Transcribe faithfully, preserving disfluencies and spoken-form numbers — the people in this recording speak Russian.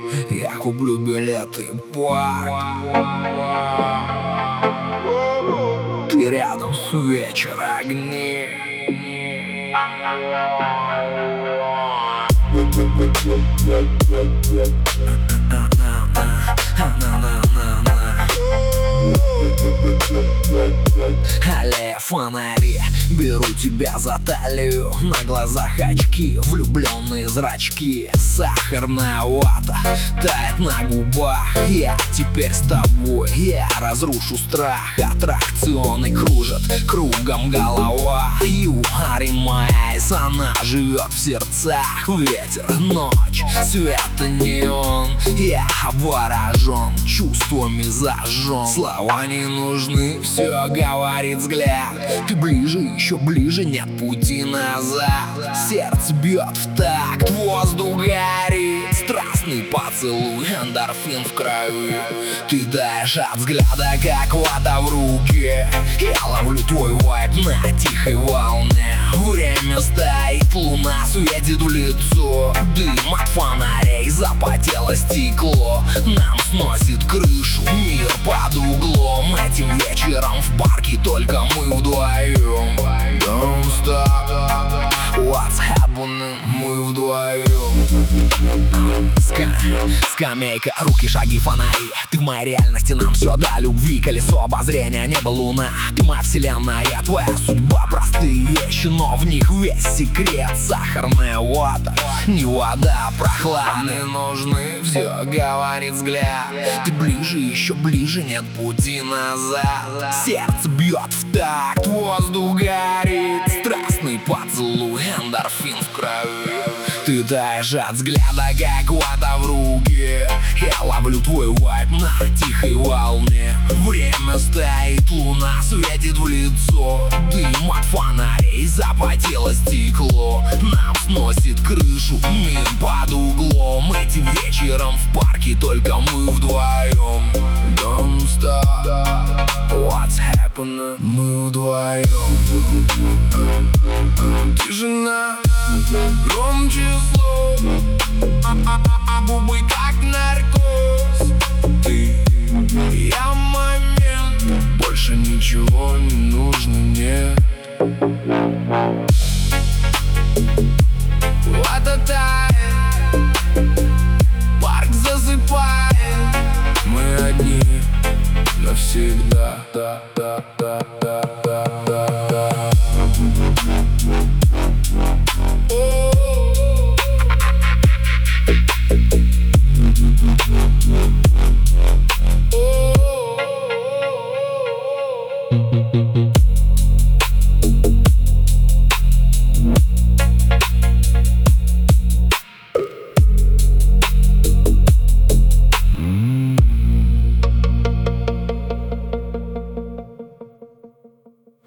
Я куплю билеты в парк. Ты рядом с вечера огни. Аллея фонари, беру тебя за талию. На глазах очки, влюбленные зрачки. Сахарная вата тает на губах. Я теперь с тобой, я разрушу страх. Аттракционы кружат кругом голова. You are in my eyes, она живет в сердцах. Ветер, ночь, свет и неон. Я обворожен, чувствами зажжен. Слова не нужны, все говорит взгляд. Ты ближе, еще ближе, нет пути назад. Сердце бьет в такт, воздух горит. Страстный поцелуй, эндорфин в крови. Ты даешь от взгляда, как вода в руке. Я ловлю твой вайб на тихой волне. Время стоит, луна светит в лицо. Дым от фонарей, запотело стекло. Нам сносит крышу, мир под углом. Этим вечером в парке только мы вдвоем. Don't stop, what's happening? Мы вдвоем. Ска Скамейка, руки, шаги, фонари. Ты в моей реальности, нам все до любви. Колесо обозрения, небо, луна. Ты моя вселенная, твоя судьба. Простые вещи, но в них весь секрет. Сахарная вата, не вода, прохладные нужны. Все говорит взгляд. Ты ближе, еще ближе, нет пути назад. Сердце бьет в такт, воздух горит. Страстный поцелуй, эндорфин в крови. Ты даешь от взгляда, как вода в руке. Я ловлю твой вайб на тихой волне. Время стоит, луна светит в лицо. Дым от фонарей, запотело стекло. Нам сносит крышу, мир под углом. Этим вечером в парке только мы вдвоем. Don't stop, what's happening? Мы вдвоем. Тишина громче слов, губы как наркоз. Ты, я момент, больше ничего не нужно мне. Вода тает, парк засыпает. Мы одни навсегда. Да, да, да, да, да, да, да. Thank you.